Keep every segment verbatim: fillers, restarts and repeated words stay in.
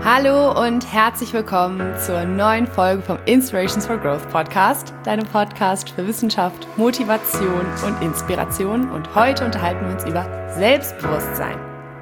Hallo und herzlich willkommen zur neuen Folge vom Inspirations for Growth Podcast, deinem Podcast für Wissenschaft, Motivation und Inspiration. Und heute unterhalten wir uns über Selbstbewusstsein.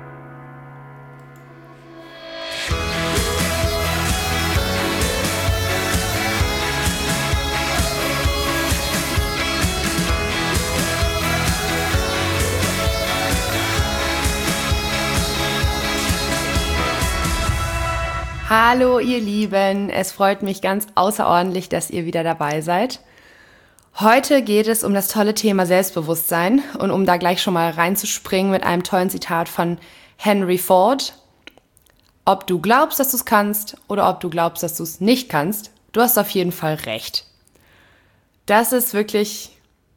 Hallo ihr Lieben, es freut mich ganz außerordentlich, dass ihr wieder dabei seid. Heute geht es um das tolle Thema Selbstbewusstsein und um da gleich schon mal reinzuspringen mit einem tollen Zitat von Henry Ford. Ob du glaubst, dass du es kannst oder ob du glaubst, dass du es nicht kannst, du hast auf jeden Fall recht. Das ist wirklich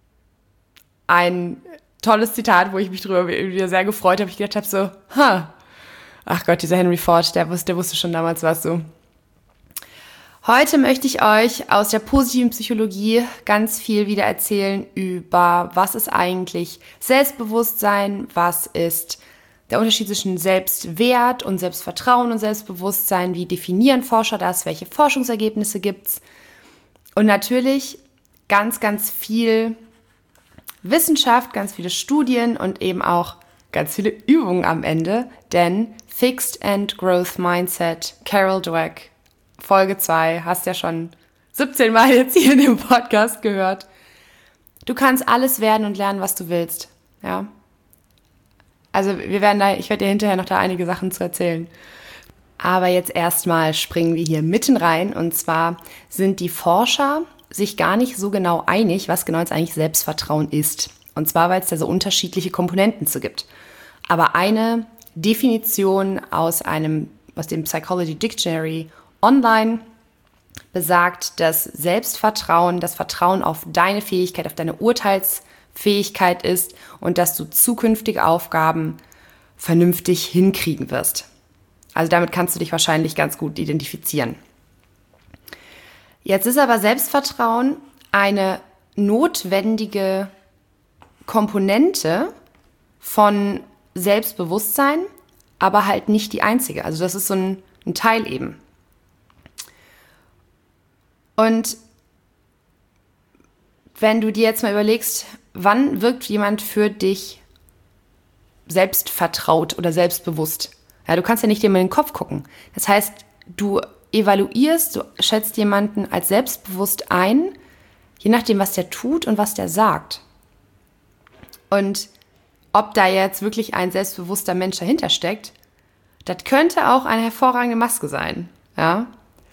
ein tolles Zitat, wo ich mich drüber wieder sehr gefreut habe. Ich gedacht habe so, ha, ach Gott, dieser Henry Ford, der wusste, der wusste schon damals was so. Heute möchte ich euch aus der positiven Psychologie ganz viel wieder erzählen über, was ist eigentlich Selbstbewusstsein, was ist der Unterschied zwischen Selbstwert und Selbstvertrauen und Selbstbewusstsein, wie definieren Forscher das, welche Forschungsergebnisse gibt's und natürlich ganz, ganz viel Wissenschaft, ganz viele Studien und eben auch ganz viele Übungen am Ende, denn Fixed and Growth Mindset, Carol Dweck, Folge zwei, hast ja schon siebzehn Mal jetzt hier in dem Podcast gehört. Du kannst alles werden und lernen, was du willst, ja. Also wir werden da, ich werde dir hinterher noch da einige Sachen zu erzählen. Aber jetzt erstmal springen wir hier mitten rein und zwar sind die Forscher sich gar nicht so genau einig, was genau jetzt eigentlich Selbstvertrauen ist. Und zwar, weil es da so unterschiedliche Komponenten zu gibt. Aber eine Definition aus einem, aus dem Psychology Dictionary online besagt, dass Selbstvertrauen das Vertrauen auf deine Fähigkeit, auf deine Urteilsfähigkeit ist und dass du zukünftige Aufgaben vernünftig hinkriegen wirst. Also damit kannst du dich wahrscheinlich ganz gut identifizieren. Jetzt ist aber Selbstvertrauen eine notwendige Komponente von Selbstbewusstsein, aber halt nicht die einzige. Also das ist so ein, ein Teil eben. Und wenn du dir jetzt mal überlegst, wann wirkt jemand für dich selbstvertraut oder selbstbewusst? Ja, du kannst ja nicht dir mal in den Kopf gucken. Das heißt, du evaluierst, du schätzt jemanden als selbstbewusst ein, je nachdem, was der tut und was der sagt. Und ob da jetzt wirklich ein selbstbewusster Mensch dahinter steckt, das könnte auch eine hervorragende Maske sein, ja.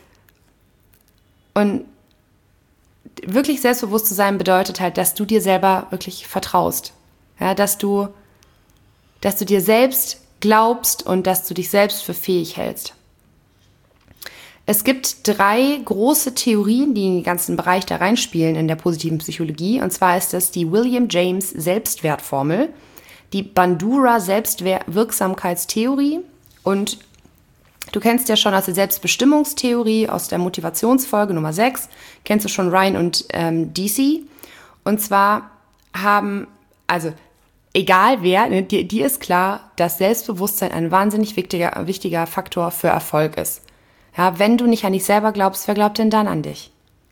Und wirklich selbstbewusst zu sein bedeutet halt, dass du dir selber wirklich vertraust, ja, dass du, dass du dir selbst glaubst und dass du dich selbst für fähig hältst. Es gibt drei große Theorien, die in den ganzen Bereich da reinspielen in der positiven Psychologie. Und zwar ist das die William James Selbstwertformel, die Bandura Selbstwirksamkeitstheorie und du kennst ja schon aus der Selbstbestimmungstheorie, aus der Motivationsfolge Nummer sechs, kennst du schon Ryan und ähm, D C. Und zwar haben, also egal wer, ne, dir, dir ist klar, dass Selbstbewusstsein ein wahnsinnig wichtiger, wichtiger Faktor für Erfolg ist. Ja, wenn du nicht an dich selber glaubst, wer glaubt denn dann an dich?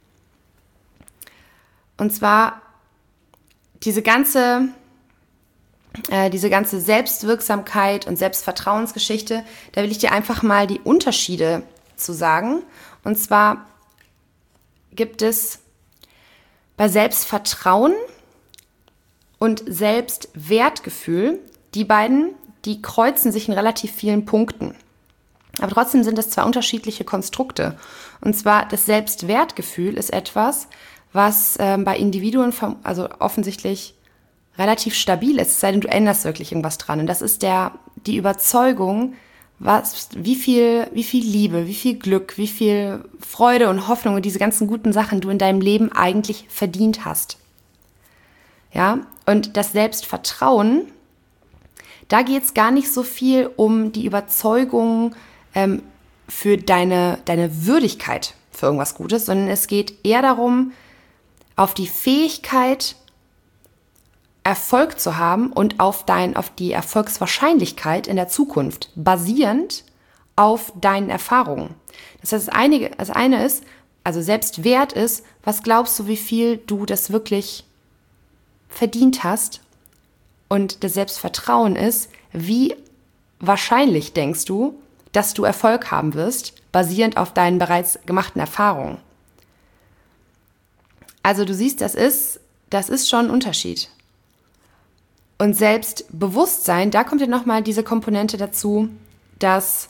Und zwar diese ganze, äh, diese ganze Selbstwirksamkeit und Selbstvertrauensgeschichte, da will ich dir einfach mal die Unterschiede zu sagen. Und zwar gibt es bei Selbstvertrauen und Selbstwertgefühl, die beiden, die kreuzen sich in relativ vielen Punkten. Aber trotzdem sind es zwei unterschiedliche Konstrukte. Und zwar das Selbstwertgefühl ist etwas, was äh, bei Individuen vom, also offensichtlich relativ stabil ist, es sei denn, du änderst wirklich irgendwas dran. Und das ist der, die Überzeugung, was, wie viel, wie viel Liebe, wie viel Glück, wie viel Freude und Hoffnung und diese ganzen guten Sachen du in deinem Leben eigentlich verdient hast. Ja, und das Selbstvertrauen, da geht es gar nicht so viel um die Überzeugung, Ähm, für deine, deine Würdigkeit für irgendwas Gutes, sondern es geht eher darum, auf die Fähigkeit, Erfolg zu haben und auf, dein, auf die Erfolgswahrscheinlichkeit in der Zukunft, basierend auf deinen Erfahrungen. Das heißt, das eine, das eine ist, also Selbstwert ist, was glaubst du, wie viel du das wirklich verdient hast? Und das Selbstvertrauen ist, wie wahrscheinlich denkst du, dass du Erfolg haben wirst, basierend auf deinen bereits gemachten Erfahrungen. Also du siehst, das ist, das ist schon ein Unterschied. Und Selbstbewusstsein, da kommt ja nochmal diese Komponente dazu, dass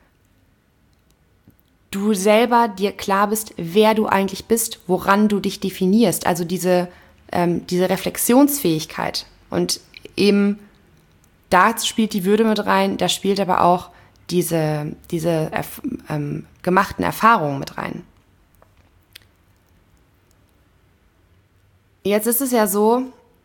du selber dir klar bist, wer du eigentlich bist, woran du dich definierst. Also diese, ähm, diese Reflexionsfähigkeit. Und eben da spielt die Würde mit rein, da spielt aber auch diese, diese erf- ähm, gemachten Erfahrungen mit rein. Jetzt ist es ja so,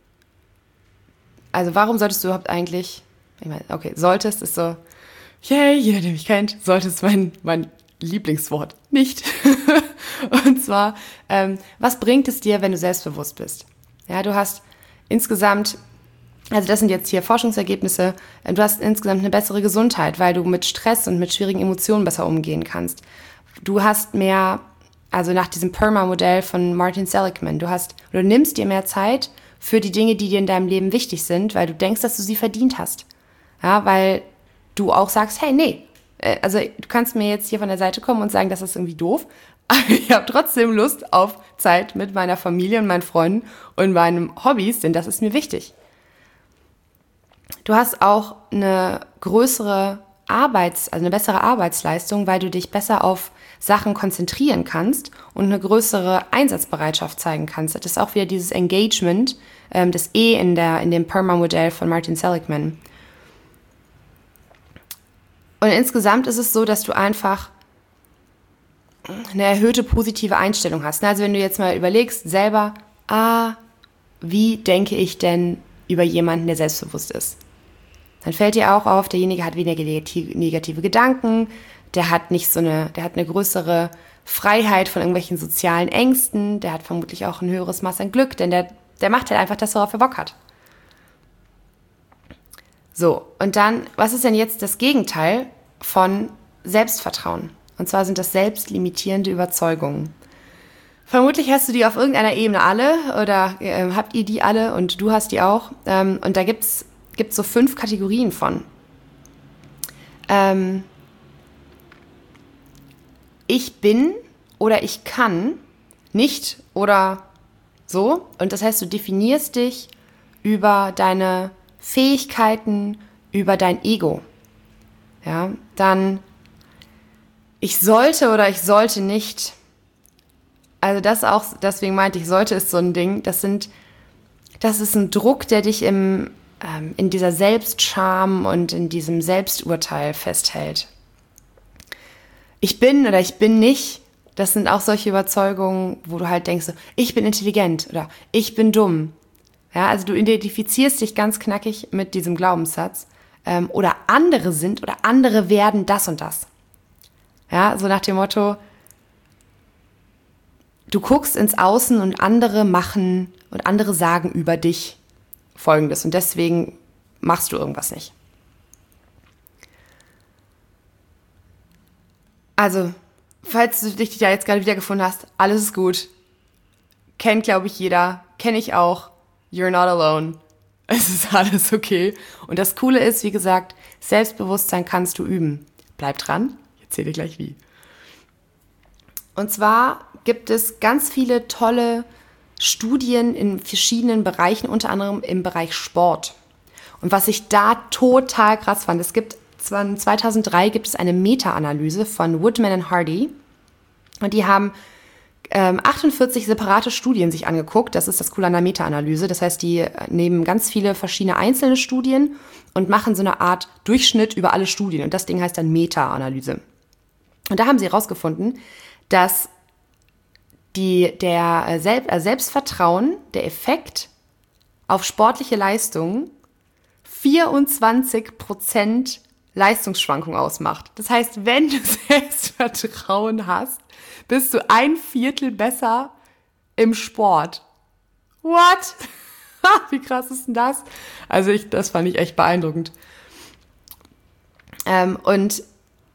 also warum solltest du überhaupt eigentlich, ich meine, okay, solltest ist so, yay, jeder, der mich kennt, solltest mein, mein Lieblingswort nicht. Und zwar, ähm, was bringt es dir, wenn du selbstbewusst bist? Ja, du hast insgesamt, also das sind jetzt hier Forschungsergebnisse, du hast insgesamt eine bessere Gesundheit, weil du mit Stress und mit schwierigen Emotionen besser umgehen kannst. Du hast mehr, also nach diesem PERMA-Modell von Martin Seligman, du hast, du nimmst dir mehr Zeit für die Dinge, die dir in deinem Leben wichtig sind, weil du denkst, dass du sie verdient hast. Ja, weil du auch sagst, hey, nee, also du kannst mir jetzt hier von der Seite kommen und sagen, das ist irgendwie doof, aber ich habe trotzdem Lust auf Zeit mit meiner Familie und meinen Freunden und meinen Hobbys, denn das ist mir wichtig. Du hast auch eine größere Arbeits-, also eine bessere Arbeitsleistung, weil du dich besser auf Sachen konzentrieren kannst und eine größere Einsatzbereitschaft zeigen kannst. Das ist auch wieder dieses Engagement, ähm, das E in, der, in dem PERMA-Modell von Martin Seligman. Und insgesamt ist es so, dass du einfach eine erhöhte positive Einstellung hast. Also wenn du jetzt mal überlegst, selber, ah, wie denke ich denn über jemanden, der selbstbewusst ist? Dann fällt dir auch auf, derjenige hat weniger negative Gedanken, der hat nicht so eine, der hat eine größere Freiheit von irgendwelchen sozialen Ängsten, der hat vermutlich auch ein höheres Maß an Glück, denn der, der macht halt einfach das, worauf er Bock hat. So, und dann, was ist denn jetzt das Gegenteil von Selbstvertrauen? Und zwar sind das selbstlimitierende Überzeugungen. Vermutlich hast du die auf irgendeiner Ebene alle oder äh, habt ihr die alle und du hast die auch. Ähm, und da gibt's gibt's so fünf Kategorien von. Ähm, ich bin oder ich kann nicht oder so. Und das heißt, du definierst dich über deine Fähigkeiten, über dein Ego. Ja, dann ich sollte oder ich sollte nicht. Also das auch, deswegen meinte ich, sollte ist so ein Ding. Das sind, das ist ein Druck, der dich im, ähm, in dieser Selbstscham und in diesem Selbsturteil festhält. Ich bin oder ich bin nicht. Das sind auch solche Überzeugungen, wo du halt denkst, so, ich bin intelligent oder ich bin dumm. Ja, also du identifizierst dich ganz knackig mit diesem Glaubenssatz. Ähm, oder andere sind oder andere werden das und das. Ja, so nach dem Motto, du guckst ins Außen und andere machen und andere sagen über dich Folgendes und deswegen machst du irgendwas nicht. Also, falls du dich da jetzt gerade wiedergefunden hast, alles ist gut. Kennt, glaube ich, jeder. Kenne ich auch. You're not alone. Es ist alles okay. Und das Coole ist, wie gesagt, Selbstbewusstsein kannst du üben. Bleib dran, ich erzähle dir gleich wie. Und zwar gibt es ganz viele tolle Studien in verschiedenen Bereichen, unter anderem im Bereich Sport. Und was ich da total krass fand, es gibt, zweitausenddrei gibt es eine Meta-Analyse von Woodman und Hardy. Und die haben ähm, achtundvierzig separate Studien sich angeguckt. Das ist das Coole an der Meta-Analyse. Das heißt, die nehmen ganz viele verschiedene einzelne Studien und machen so eine Art Durchschnitt über alle Studien. Und das Ding heißt dann Meta-Analyse. Und da haben sie herausgefunden, dass die, der Sel- äh, Selbstvertrauen, der Effekt auf sportliche Leistungen vierundzwanzig Prozent Leistungsschwankung ausmacht. Das heißt, wenn du Selbstvertrauen hast, bist du ein Viertel besser im Sport. What? Wie krass ist denn das? Also ich, das fand ich echt beeindruckend. Ähm, und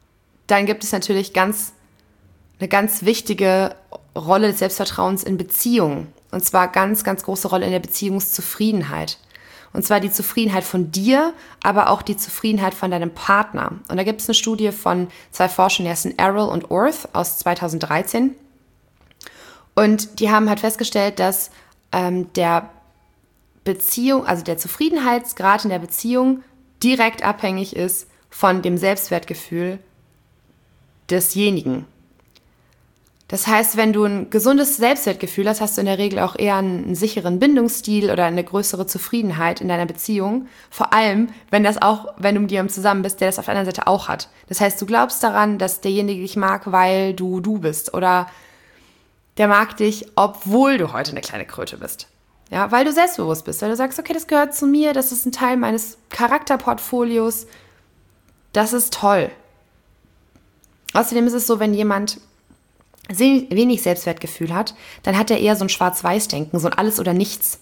dann gibt es natürlich ganz, eine ganz wichtige Rolle des Selbstvertrauens in Beziehungen. Und zwar ganz, ganz große Rolle in der Beziehungszufriedenheit. Und zwar die Zufriedenheit von dir, aber auch die Zufriedenheit von deinem Partner. Und da gibt es eine Studie von zwei Forschern, die heißen Errol und Orth aus zweitausenddreizehn. Und die haben halt festgestellt, dass ähm, der Beziehung, also der Zufriedenheitsgrad in der Beziehung direkt abhängig ist von dem Selbstwertgefühl desjenigen. Das heißt, wenn du ein gesundes Selbstwertgefühl hast, hast du in der Regel auch eher einen, einen sicheren Bindungsstil oder eine größere Zufriedenheit in deiner Beziehung. Vor allem, wenn das auch, wenn du mit jemandem zusammen bist, der das auf der anderen Seite auch hat. Das heißt, du glaubst daran, dass derjenige dich mag, weil du du bist. Oder der mag dich, obwohl du heute eine kleine Kröte bist. Ja, weil du selbstbewusst bist. Weil du sagst, okay, das gehört zu mir, das ist ein Teil meines Charakterportfolios. Das ist toll. Außerdem ist es so, wenn jemand wenig Selbstwertgefühl hat, dann hat er eher so ein Schwarz-Weiß-Denken, so ein Alles oder Nichts.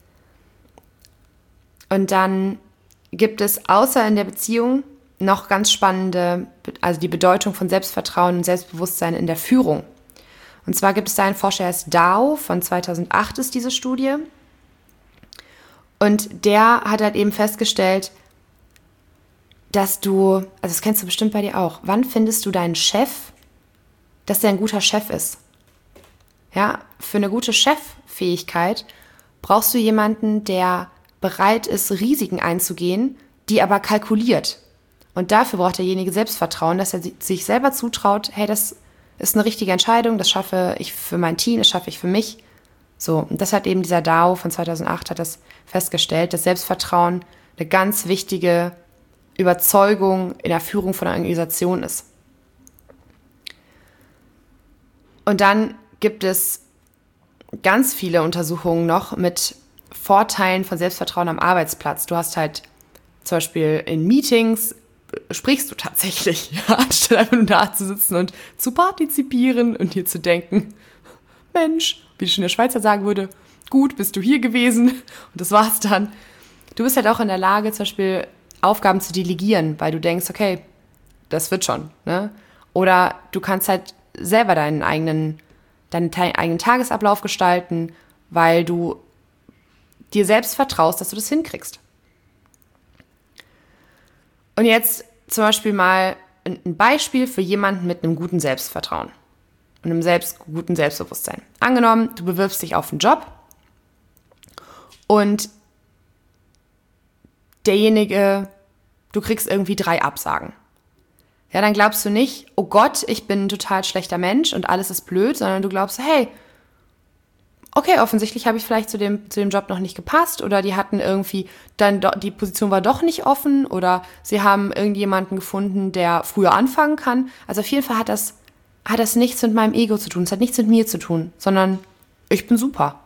Und dann gibt es außer in der Beziehung noch ganz spannende, also die Bedeutung von Selbstvertrauen und Selbstbewusstsein in der Führung. Und zwar gibt es da einen Forscher, der ist Dow, von zweitausendacht ist diese Studie. Und der hat halt eben festgestellt, dass du, also das kennst du bestimmt bei dir auch, wann findest du deinen Chef, dass der ein guter Chef ist? Ja, für eine gute Cheffähigkeit brauchst du jemanden, der bereit ist, Risiken einzugehen, die aber kalkuliert. Und dafür braucht derjenige Selbstvertrauen, dass er sich selber zutraut, hey, das ist eine richtige Entscheidung, das schaffe ich für mein Team, das schaffe ich für mich. So, und das hat eben dieser Dow von zweitausendacht hat das festgestellt, dass Selbstvertrauen eine ganz wichtige Überzeugung in der Führung von einer Organisation ist. Und dann gibt es ganz viele Untersuchungen noch mit Vorteilen von Selbstvertrauen am Arbeitsplatz. Du hast halt zum Beispiel in Meetings, sprichst du tatsächlich, ja, anstatt einfach nur da zu sitzen und zu partizipieren und dir zu denken, Mensch, wie schon der Schweizer sagen würde, gut, bist du hier gewesen und das war's dann. Du bist halt auch in der Lage, zum Beispiel Aufgaben zu delegieren, weil du denkst, okay, das wird schon, ne? Oder du kannst halt selber deinen eigenen, deinen eigenen Tagesablauf gestalten, weil du dir selbst vertraust, dass du das hinkriegst. Und jetzt zum Beispiel mal ein Beispiel für jemanden mit einem guten Selbstvertrauen und einem selbst, guten Selbstbewusstsein. Angenommen, du bewirbst dich auf einen Job und derjenige, du kriegst irgendwie drei Absagen. Ja, dann glaubst du nicht, oh Gott, ich bin ein total schlechter Mensch und alles ist blöd, sondern du glaubst, hey, okay, offensichtlich habe ich vielleicht zu dem, zu dem Job noch nicht gepasst oder die hatten irgendwie, dann do, die Position war doch nicht offen oder sie haben irgendjemanden gefunden, der früher anfangen kann. Also auf jeden Fall hat das, hat das nichts mit meinem Ego zu tun, es hat nichts mit mir zu tun, sondern ich bin super.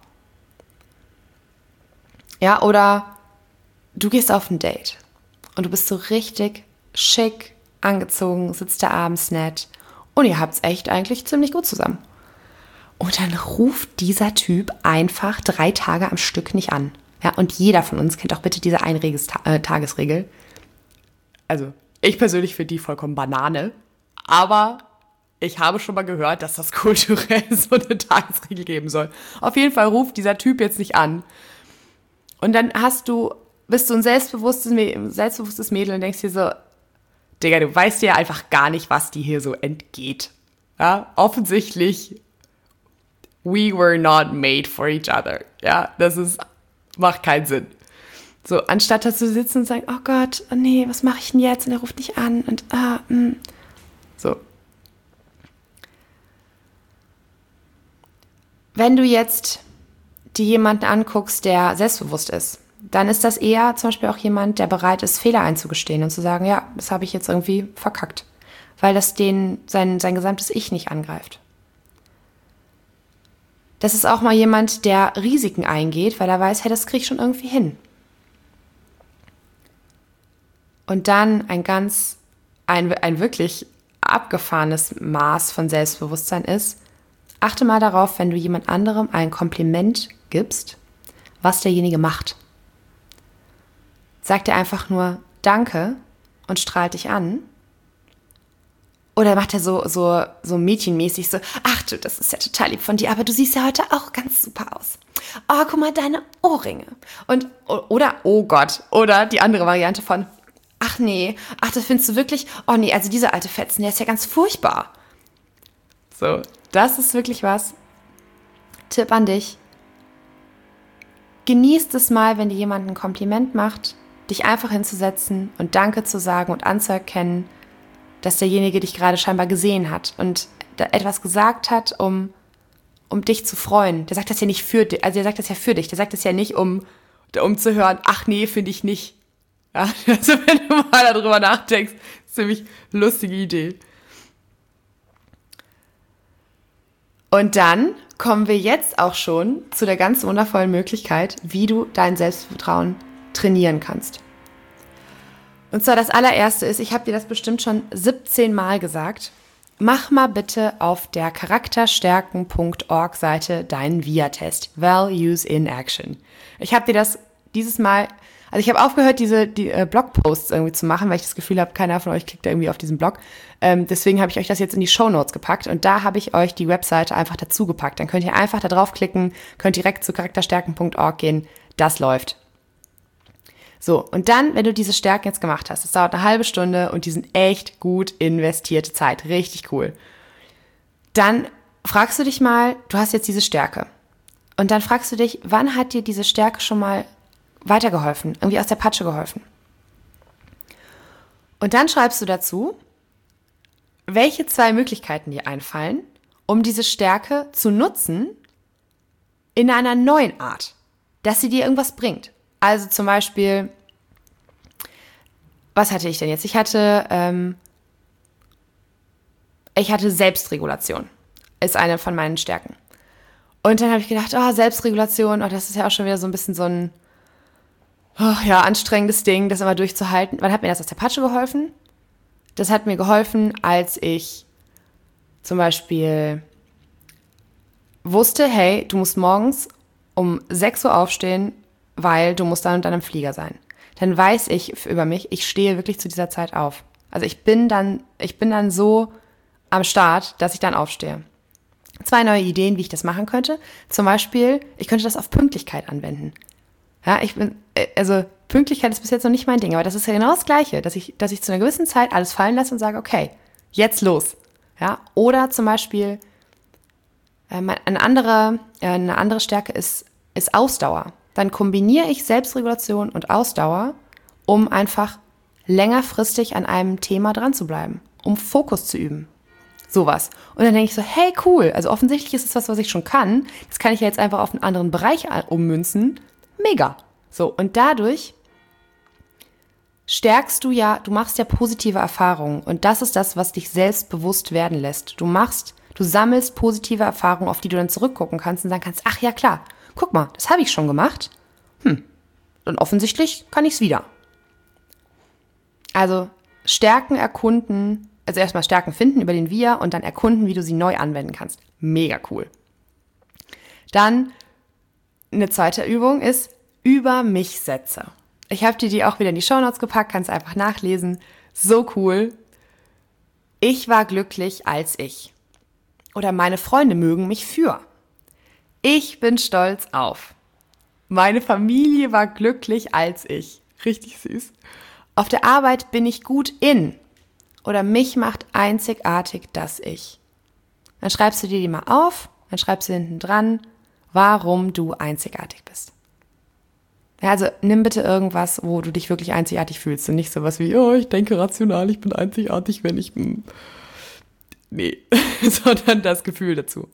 Ja, oder du gehst auf ein Date und du bist so richtig schick angezogen, sitzt da abends nett und ihr habt's echt eigentlich ziemlich gut zusammen. Und dann ruft dieser Typ einfach drei Tage am Stück nicht an. Ja, und jeder von uns kennt auch bitte diese Eintagesregel. Also, ich persönlich finde die vollkommen Banane, aber ich habe schon mal gehört, dass das kulturell so eine Tagesregel geben soll. Auf jeden Fall ruft dieser Typ jetzt nicht an. Und dann hast du, bist du ein selbstbewusstes, selbstbewusstes Mädel und denkst dir so, Digga, du weißt ja einfach gar nicht, was dir hier so entgeht. Ja, offensichtlich, we were not made for each other. Ja, das ist, macht keinen Sinn. So, anstatt dass du sitzt und sagst, oh Gott, oh nee, was mache ich denn jetzt? Und er ruft nicht an und ah, mh. So. Wenn du jetzt dir jemanden anguckst, der selbstbewusst ist, dann ist das eher zum Beispiel auch jemand, der bereit ist, Fehler einzugestehen und zu sagen, ja, das habe ich jetzt irgendwie verkackt, weil das den, sein, sein gesamtes Ich nicht angreift. Das ist auch mal jemand, der Risiken eingeht, weil er weiß, hey, das kriege ich schon irgendwie hin. Und dann ein ganz, ein, ein wirklich abgefahrenes Maß von Selbstbewusstsein ist, achte mal darauf, wenn du jemand anderem ein Kompliment gibst, was derjenige macht. Sag dir einfach nur Danke und strahl dich an. Oder macht er so, so, so mädchenmäßig so, ach du, das ist ja total lieb von dir, aber du siehst ja heute auch ganz super aus. Oh, guck mal, deine Ohrringe. Und, oder, oh Gott, oder die andere Variante von, ach nee, ach, das findest du wirklich, oh nee, also dieser alte Fetzen, der ist ja ganz furchtbar. So, das ist wirklich was. Tipp an dich. Genießt es mal, wenn dir jemand ein Kompliment macht, dich einfach hinzusetzen und Danke zu sagen und anzuerkennen, dass derjenige dich gerade scheinbar gesehen hat und etwas gesagt hat, um, um dich zu freuen. Der sagt das ja nicht für dich, also der sagt das ja für dich. Der sagt das ja nicht, um, um zu hören, ach nee, finde ich nicht. Ja, also wenn du mal darüber nachdenkst, ist eine ziemlich lustige Idee. Und dann kommen wir jetzt auch schon zu der ganz wundervollen Möglichkeit, wie du dein Selbstvertrauen trainieren kannst. Und zwar das allererste ist, ich habe dir das bestimmt schon siebzehn Mal gesagt, mach mal bitte auf der charakterstärken punkt org Seite deinen V I A-Test, Values in Action. Ich habe dir das dieses Mal, also ich habe aufgehört, diese die, äh, Blogposts irgendwie zu machen, weil ich das Gefühl habe, keiner von euch klickt da irgendwie auf diesen Blog. Ähm, deswegen habe ich euch das jetzt in die Shownotes gepackt und da habe ich euch die Webseite einfach dazu gepackt. Dann könnt ihr einfach da draufklicken, könnt direkt zu charakterstärken punkt org gehen, das läuft. So, und dann, wenn du diese Stärken jetzt gemacht hast, das dauert eine halbe Stunde und die sind echt gut investierte Zeit, richtig cool. Dann fragst du dich mal, du hast jetzt diese Stärke. Und dann fragst du dich, wann hat dir diese Stärke schon mal weitergeholfen, irgendwie aus der Patsche geholfen? Und dann schreibst du dazu, welche zwei Möglichkeiten dir einfallen, um diese Stärke zu nutzen in einer neuen Art, dass sie dir irgendwas bringt. Also zum Beispiel, was hatte ich denn jetzt? Ich hatte, ähm, ich hatte Selbstregulation, ist eine von meinen Stärken. Und dann habe ich gedacht, oh, Selbstregulation, oh, das ist ja auch schon wieder so ein bisschen so ein, oh, ja, anstrengendes Ding, das immer durchzuhalten. Wann hat mir das aus der Patsche geholfen? Das hat mir geholfen, als ich zum Beispiel wusste, hey, du musst morgens um sechs Uhr aufstehen, weil du musst dann und dann im Flieger sein. Dann weiß ich über mich, ich stehe wirklich zu dieser Zeit auf. Also ich bin dann, ich bin dann so am Start, dass ich dann aufstehe. Zwei neue Ideen, wie ich das machen könnte. Zum Beispiel, ich könnte das auf Pünktlichkeit anwenden. Ja, ich bin, also Pünktlichkeit ist bis jetzt noch nicht mein Ding, aber das ist ja genau das Gleiche, dass ich, dass ich zu einer gewissen Zeit alles fallen lasse und sage, okay, jetzt los. Ja, oder zum Beispiel, ähm, eine andere, äh, eine andere Stärke ist, ist Ausdauer. Dann kombiniere ich Selbstregulation und Ausdauer, um einfach längerfristig an einem Thema dran zu bleiben, um Fokus zu üben. Sowas. Und dann denke ich so, hey, cool, also offensichtlich ist es was, was ich schon kann. Das kann ich ja jetzt einfach auf einen anderen Bereich ummünzen. Mega. So, und dadurch stärkst du ja, du machst ja positive Erfahrungen. Und das ist das, was dich selbstbewusst werden lässt. Du machst, du sammelst positive Erfahrungen, auf die du dann zurückgucken kannst und sagen kannst, ach ja, klar, guck mal, das habe ich schon gemacht. Hm, und offensichtlich kann ich es wieder. Also Stärken erkunden, also erstmal Stärken finden über den V I A und dann erkunden, wie du sie neu anwenden kannst. Mega cool. Dann eine zweite Übung ist über mich Sätze. Ich habe dir die auch wieder in die Shownotes gepackt, kannst einfach nachlesen. So cool. Ich war glücklich als ich. Oder meine Freunde mögen mich für. Ich bin stolz auf. Meine Familie war glücklich als ich. Richtig süß. Auf der Arbeit bin ich gut in. Oder mich macht einzigartig das Ich. Dann schreibst du dir die mal auf, dann schreibst du hinten dran, warum du einzigartig bist. Ja, also nimm bitte irgendwas, wo du dich wirklich einzigartig fühlst und nicht sowas wie, oh, ich denke rational, ich bin einzigartig, wenn ich... Mh. Nee, sondern das Gefühl dazu.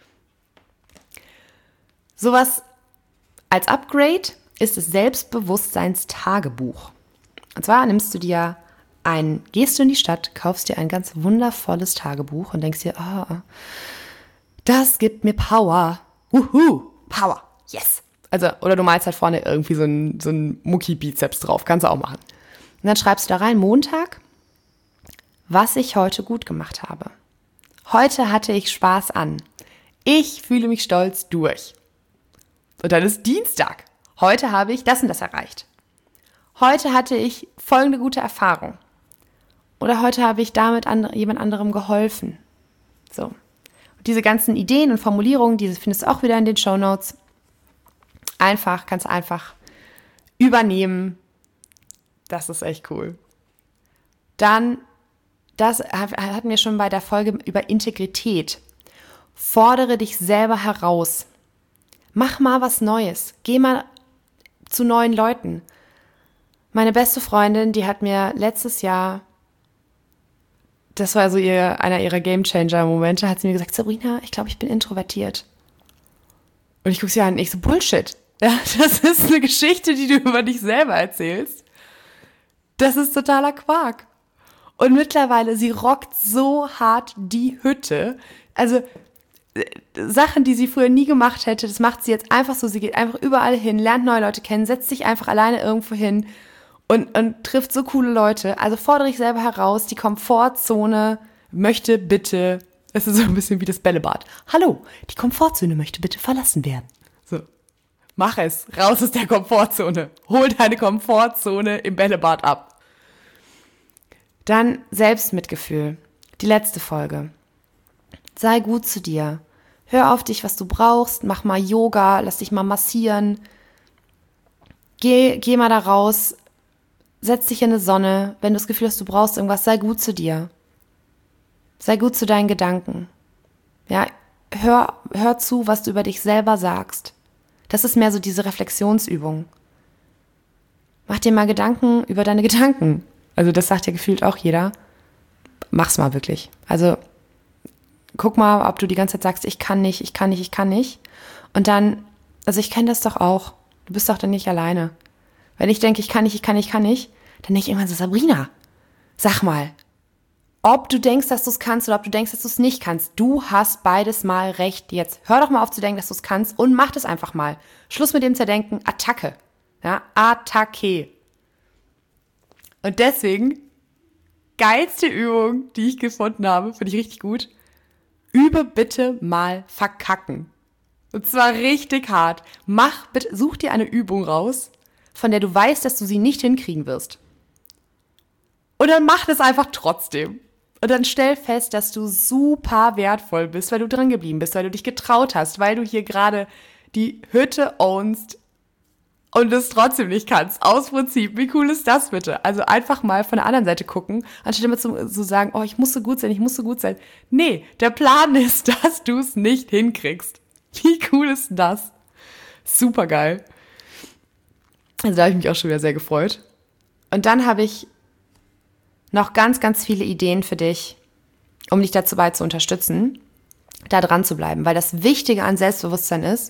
Sowas als Upgrade ist das Selbstbewusstseinstagebuch. Und zwar nimmst du dir ein, gehst du in die Stadt, kaufst dir ein ganz wundervolles Tagebuch und denkst dir, ah, oh, das gibt mir Power. Wuhu, Power, yes. Also, oder du malst halt vorne irgendwie so ein, so ein Mucki-Bizeps drauf, kannst du auch machen. Und dann schreibst du da rein, Montag, was ich heute gut gemacht habe. Heute hatte ich Spaß an. Ich fühle mich stolz durch. Und dann ist Dienstag. Heute habe ich das und das erreicht. Heute hatte ich folgende gute Erfahrung. Oder heute habe ich damit andre, jemand anderem geholfen. So. Und diese ganzen Ideen und Formulierungen, diese findest du auch wieder in den Shownotes. Einfach, kannst du einfach übernehmen. Das ist echt cool. Dann, das hatten wir schon bei der Folge über Integrität. Fordere dich selber heraus. Mach mal was Neues. Geh mal zu neuen Leuten. Meine beste Freundin, die hat mir letztes Jahr, das war so ihr, einer ihrer Gamechanger-Momente, hat sie mir gesagt, Sabrina, ich glaube, ich bin introvertiert. Und ich gucke sie an und ich so, Bullshit. Ja, das ist eine Geschichte, die du über dich selber erzählst. Das ist totaler Quark. Und mittlerweile, sie rockt so hart die Hütte. Also Sachen, die sie früher nie gemacht hätte, das macht sie jetzt einfach so. Sie geht einfach überall hin, lernt neue Leute kennen, setzt sich einfach alleine irgendwo hin und, und trifft so coole Leute. Also fordere ich selber heraus, die Komfortzone möchte bitte, es ist so ein bisschen wie das Bällebad. Hallo, die Komfortzone möchte bitte verlassen werden. So, mach es, raus aus der Komfortzone. Hol deine Komfortzone im Bällebad ab. Dann Selbstmitgefühl, die letzte Folge. Sei gut zu dir. Hör auf dich, was du brauchst. Mach mal Yoga, lass dich mal massieren. Geh, geh mal da raus. Setz dich in die Sonne. Wenn du das Gefühl hast, du brauchst irgendwas, sei gut zu dir. Sei gut zu deinen Gedanken. Ja, hör, hör zu, was du über dich selber sagst. Das ist mehr so diese Reflexionsübung. Mach dir mal Gedanken über deine Gedanken. Also das sagt ja gefühlt auch jeder. Mach's mal wirklich. Also guck mal, ob du die ganze Zeit sagst, ich kann nicht, ich kann nicht, ich kann nicht. Und dann, also ich kenne das doch auch. Du bist doch dann nicht alleine. Wenn ich denke, ich kann nicht, ich kann nicht, ich kann nicht, dann denke ich irgendwann so, Sabrina, sag mal, ob du denkst, dass du es kannst oder ob du denkst, dass du es nicht kannst. Du hast beides mal recht jetzt. Hör doch mal auf zu denken, dass du es kannst und mach das einfach mal. Schluss mit dem Zerdenken, Attacke. Ja, Attacke. Und deswegen, geilste Übung, die ich gefunden habe, finde ich richtig gut. Übe bitte mal verkacken. Und zwar richtig hart. Mach bitte, such dir eine Übung raus, von der du weißt, dass du sie nicht hinkriegen wirst. Und dann mach das einfach trotzdem. Und dann stell fest, dass du super wertvoll bist, weil du dran geblieben bist, weil du dich getraut hast, weil du hier gerade die Hütte ownst und es trotzdem nicht kannst. Aus Prinzip. Wie cool ist das bitte? Also einfach mal von der anderen Seite gucken, anstatt immer zu, zu sagen, oh, ich muss so gut sein, ich muss so gut sein. Nee, der Plan ist, dass du es nicht hinkriegst. Wie cool ist das? Super geil. Also da habe ich mich auch schon wieder sehr gefreut. Und dann habe ich noch ganz, ganz viele Ideen für dich, um dich dazu bei zu unterstützen, da dran zu bleiben. Weil das Wichtige an Selbstbewusstsein ist,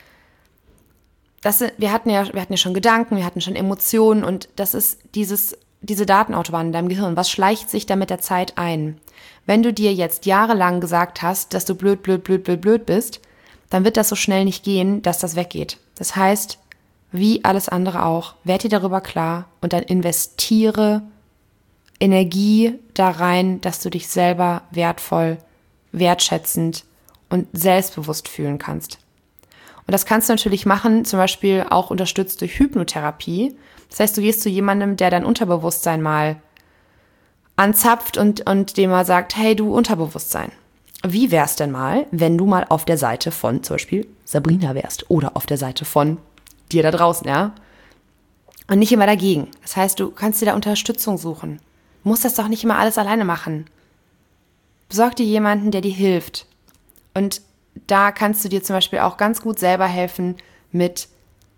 Das, wir, hatten ja, wir hatten ja schon Gedanken, wir hatten schon Emotionen und das ist dieses, diese Datenautobahn in deinem Gehirn. Was schleicht sich da mit der Zeit ein? Wenn du dir jetzt jahrelang gesagt hast, dass du blöd, blöd, blöd, blöd, blöd bist, dann wird das so schnell nicht gehen, dass das weggeht. Das heißt, wie alles andere auch, werd dir darüber klar und dann investiere Energie da rein, dass du dich selber wertvoll, wertschätzend und selbstbewusst fühlen kannst. Und das kannst du natürlich machen, zum Beispiel auch unterstützt durch Hypnotherapie. Das heißt, du gehst zu jemandem, der dein Unterbewusstsein mal anzapft und, und dem mal sagt, hey du Unterbewusstsein, wie wär's denn mal, wenn du mal auf der Seite von zum Beispiel Sabrina wärst oder auf der Seite von dir da draußen, ja? Und nicht immer dagegen. Das heißt, du kannst dir da Unterstützung suchen. Du musst das doch nicht immer alles alleine machen. Besorg dir jemanden, der dir hilft. Und da kannst du dir zum Beispiel auch ganz gut selber helfen mit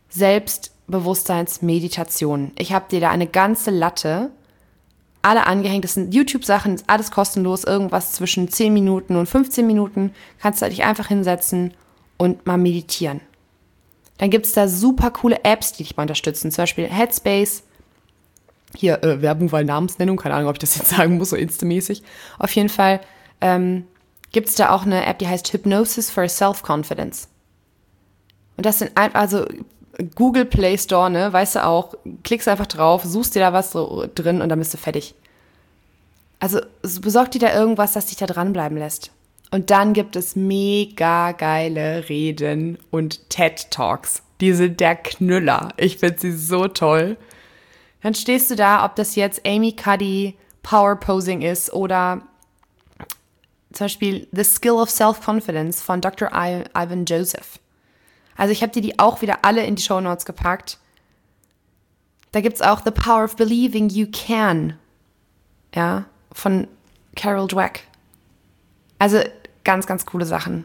Selbstbewusstseinsmeditationen. Ich habe dir da eine ganze Latte, alle angehängt, das sind YouTube-Sachen, ist alles kostenlos, irgendwas zwischen zehn Minuten und fünfzehn Minuten, kannst du dich einfach hinsetzen und mal meditieren. Dann gibt es da super coole Apps, die dich mal unterstützen, zum Beispiel Headspace, hier äh, Werbung, weil Namensnennung, keine Ahnung, ob ich das jetzt sagen muss, so insta-mäßig. Auf jeden Fall ähm, gibt es da auch eine App, die heißt Hypnosis for Self-Confidence. Und das sind einfach, also Google Play Store, ne, weißt du auch, klickst einfach drauf, suchst dir da was so drin und dann bist du fertig. Also besorg dir da irgendwas, das dich da dranbleiben lässt. Und dann gibt es mega geile Reden und TED-Talks. Die sind der Knüller. Ich finde sie so toll. Dann stehst du da, ob das jetzt Amy Cuddy, Power Posing ist oder zum Beispiel The Skill of Self-Confidence von Doktor I- Ivan Joseph. Also ich habe dir die auch wieder alle in die Shownotes gepackt. Da gibt es auch The Power of Believing You Can, ja, von Carol Dweck. Also ganz, ganz coole Sachen.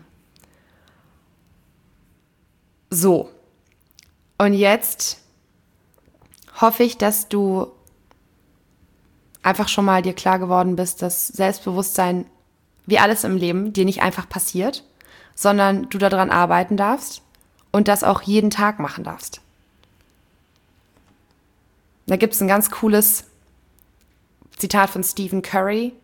So, und jetzt hoffe ich, dass du einfach schon mal dir klar geworden bist, dass Selbstbewusstsein, wie alles im Leben, dir nicht einfach passiert, sondern du daran arbeiten darfst und das auch jeden Tag machen darfst. Da gibt es ein ganz cooles Zitat von Stephen Curry.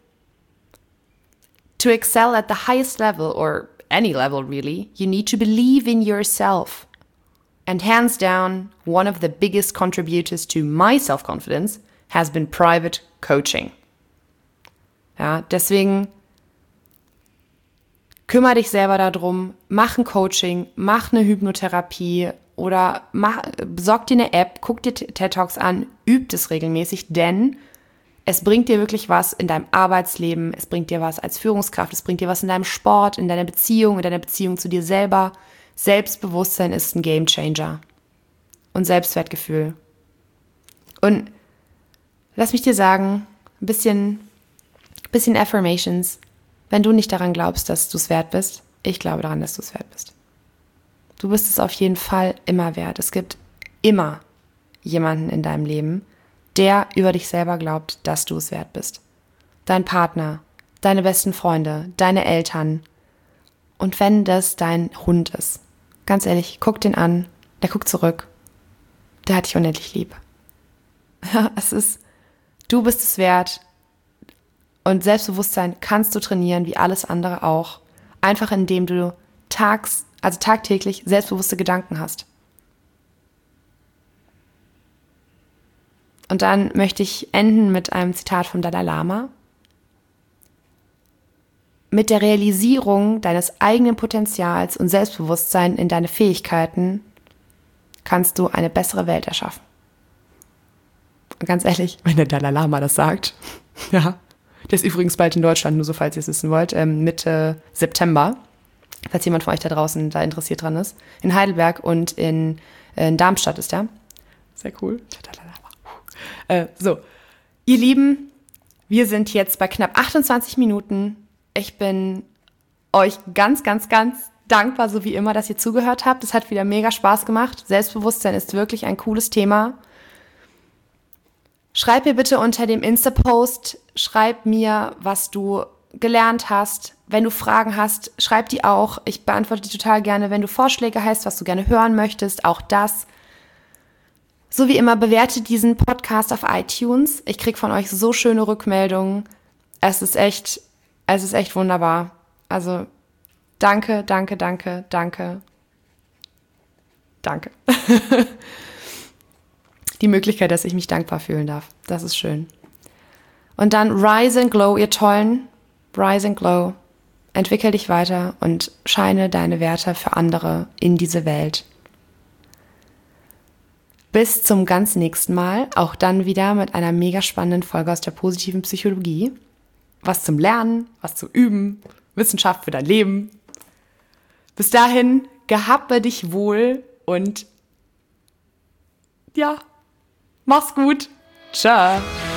To excel at the highest level, or any level really, you need to believe in yourself. And hands down, one of the biggest contributors to my self-confidence has been private coaching. Ja, deswegen kümmere dich selber darum, mach ein Coaching, mach eine Hypnotherapie oder mach, besorg dir eine App, guck dir TED Talks an, üb es regelmäßig, denn es bringt dir wirklich was in deinem Arbeitsleben, es bringt dir was als Führungskraft, es bringt dir was in deinem Sport, in deiner Beziehung, in deiner Beziehung zu dir selber. Selbstbewusstsein ist ein Gamechanger und Selbstwertgefühl. Und lass mich dir sagen, ein bisschen, bisschen Affirmations, wenn du nicht daran glaubst, dass du es wert bist. Ich glaube daran, dass du es wert bist. Du bist es auf jeden Fall immer wert. Es gibt immer jemanden in deinem Leben, der über dich selber glaubt, dass du es wert bist. Dein Partner, deine besten Freunde, deine Eltern. Und wenn das dein Hund ist, ganz ehrlich, guck den an, der guckt zurück. Der hat dich unendlich lieb. Ja, es ist, du bist es wert. Und Selbstbewusstsein kannst du trainieren, wie alles andere auch. Einfach indem du tags, also tagtäglich selbstbewusste Gedanken hast. Und dann möchte ich enden mit einem Zitat vom Dalai Lama. Mit der Realisierung deines eigenen Potenzials und Selbstbewusstsein in deine Fähigkeiten kannst du eine bessere Welt erschaffen. Und ganz ehrlich, wenn der Dalai Lama das sagt, ja, der ist übrigens bald in Deutschland, nur so falls ihr es wissen wollt, ähm, Mitte September, falls jemand von euch da draußen da interessiert dran ist. In Heidelberg und in, in Darmstadt ist der. Sehr cool. Der Dalai Lama. Äh, so, ihr Lieben, wir sind jetzt bei knapp achtundzwanzig Minuten. Ich bin euch ganz, ganz, ganz dankbar, so wie immer, dass ihr zugehört habt. Es hat wieder mega Spaß gemacht. Selbstbewusstsein ist wirklich ein cooles Thema. Schreib mir bitte unter dem Insta-Post, schreib mir, was du gelernt hast. Wenn du Fragen hast, schreib die auch. Ich beantworte die total gerne. Wenn du Vorschläge hast, was du gerne hören möchtest, auch das. So wie immer, bewerte diesen Podcast auf iTunes. Ich kriege von euch so schöne Rückmeldungen. Es ist echt, es ist echt wunderbar. Also danke, danke, danke, danke. Danke. Die Möglichkeit, dass ich mich dankbar fühlen darf. Das ist schön. Und dann rise and glow, ihr Tollen. Rise and glow. Entwickel dich weiter und scheine deine Werte für andere in diese Welt. Bis zum ganz nächsten Mal. Auch dann wieder mit einer mega spannenden Folge aus der positiven Psychologie. Was zum Lernen, was zu üben. Wissenschaft für dein Leben. Bis dahin, gehabe dich wohl und ja, mach's gut. Ciao.